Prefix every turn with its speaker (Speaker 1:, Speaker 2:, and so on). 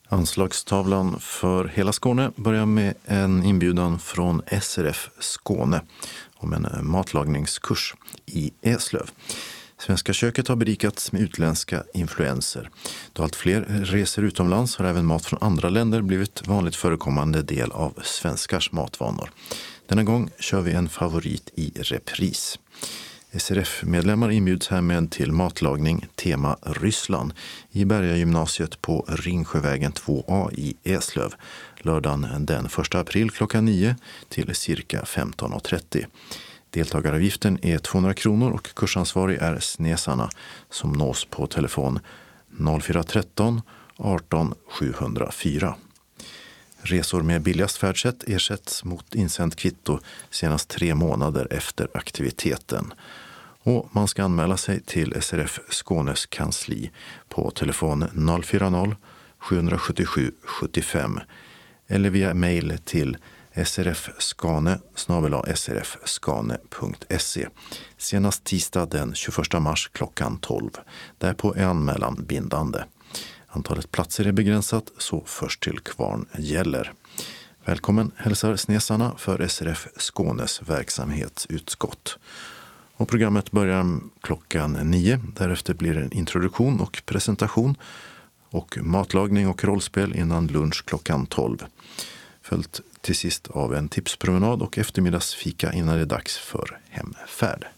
Speaker 1: Anslagstavlan för hela Skåne börjar med en inbjudan från SRF Skåne om en matlagningskurs i Eslöv. Svenska köket har berikats med utländska influenser. Då allt fler reser utomlands har även mat från andra länder blivit vanligt förekommande del av svenskars matvanor. Denna gång kör vi en favorit i repris. SRF-medlemmar inbjuds härmed till matlagning tema Ryssland i Bergagymnasiet på Ringsjövägen 2A i Eslöv, lördagen den 1 april klockan 9 till cirka 15.30. Deltagaravgiften är 200 kronor och kursansvarig är Snesarna som nås på telefon 0413 18 704. Resor med billigast färdsätt ersätts mot insänt kvitto senast 3 månader efter aktiviteten. Och man ska anmäla sig till SRF Skånes kansli på telefon 040 777 75 eller via mejl till srfskane@srfskane.se. Senast tisdag den 21 mars klockan 12. Därpå är anmälan bindande. Antalet platser är begränsat, så först till kvarn gäller. Välkommen hälsar Snesarna för SRF Skånes verksamhetsutskott. Och programmet börjar klockan 9. Därefter blir det en introduktion och presentation och matlagning och rollspel innan lunch klockan 12. Följt till sist av en tipspromenad och eftermiddagsfika innan det är dags för hemfärd.